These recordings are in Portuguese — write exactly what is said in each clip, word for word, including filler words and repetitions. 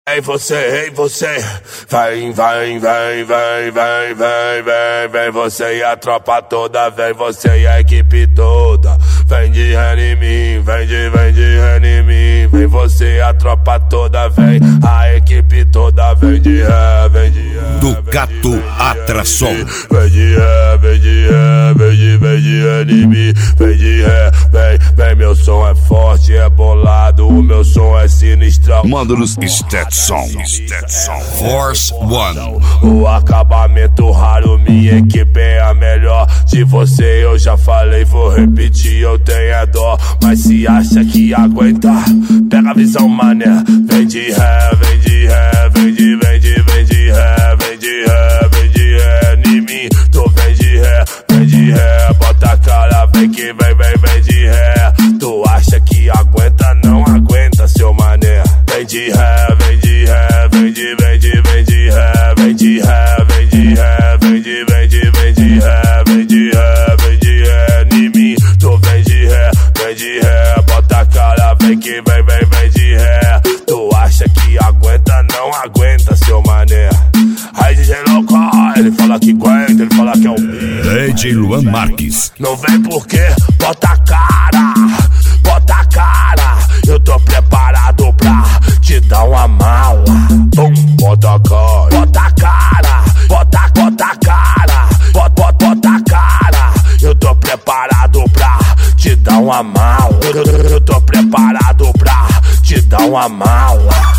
Ei você, ei você, vem, vem, vem, vem, vem, vem, vem, vem você e a tropa toda, vem você e a equipe toda, vem de ré em mim, vem de, vem de ré em mim, vem você e a tropa toda, vem, a equipe toda, vem de ré, vem de ré. Ducato Atração. Vem de ré, vem de ré, vem de, vem de ré em mim, vem de ré, vem, vem, meu som é forte, é bolado, o meu som é sinistrão. Manda-nos Stetson. Stetson. Force One. O acabamento raro, minha equipe é a melhor. De você eu já falei, vou repetir, eu tenho a dó. Mas se acha que aguenta, pega a visão, mané. Vem de ré, vem de ré, vem de, vem de, vem de ré, vem de ré, vem de ré em mim. Tu vem de ré, vem de ré, bota a cara, vem que vem, vem, vem de ré. Tu acha que aguenta, não aguenta, seu mané. Vem de ré, vem de ré, vem de, vem de, vem de ré, vem de ré, vem de ré, vem de, vem de, vem de ré, vem de ré, vem de ré em mim. Tu vem de ré, vem de ré, bota a cara, vem que vem, vem, vem de ré. Tu acha que aguenta, não aguenta, seu mané. Aí D J Louco, ele fala que aguenta, ele fala que é um D J Luan Marques. Não vem porque bota a cara, bota a cara. Eu tô preparado pra te dar uma mala. Bum, bota a cara, bota a cara, bota, bota a cara, bota, bota, bota a cara. Eu tô preparado pra te dar uma mala. Eu, eu, eu tô preparado pra te dar uma mala.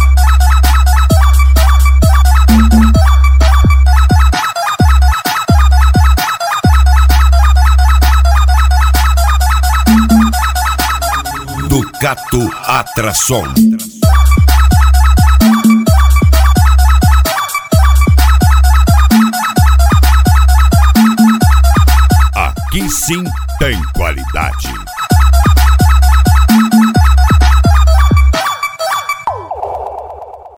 Ducato Atração. Aqui sim tem qualidade.